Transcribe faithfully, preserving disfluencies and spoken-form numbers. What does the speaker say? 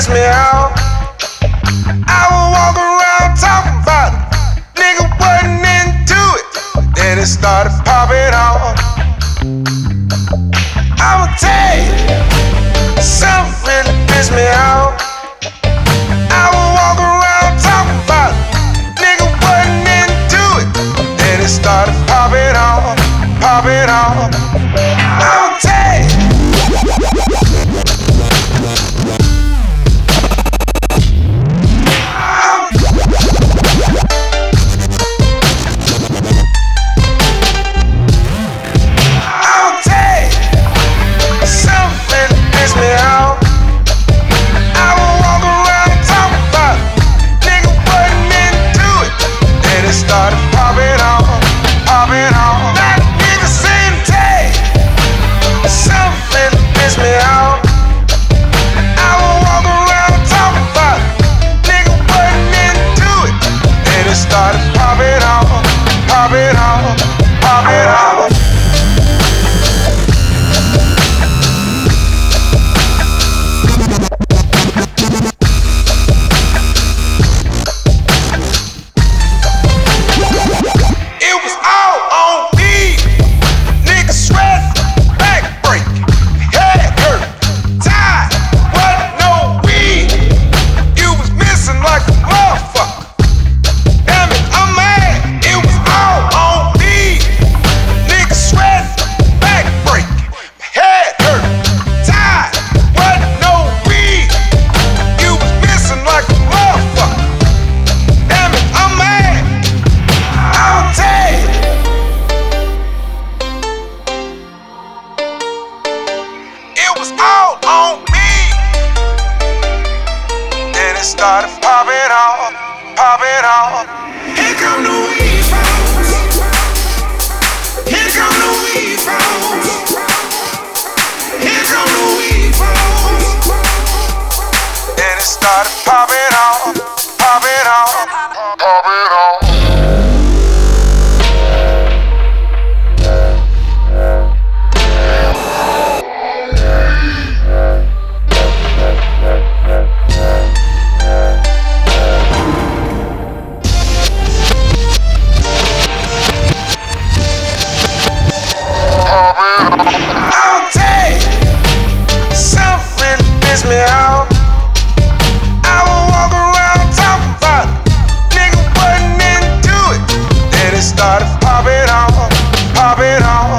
me out. I would walk around talking about it. Nigga wasn't into it. Then it started popping off. I'ma tell you, something really pissed me out. I would walk around talking about it. Nigga wasn't into it. Then it started popping off, popping off. I'ma tell you. Started popping off, popping off. Here come the weed folks. Here come the weed folks. Here come the weed folks. Then it started popping off, popping off, popping off. I'll tell you, something pissed me out. I would walk around talking about it. Nigga wasn't into it. Then it started popping off, popping off.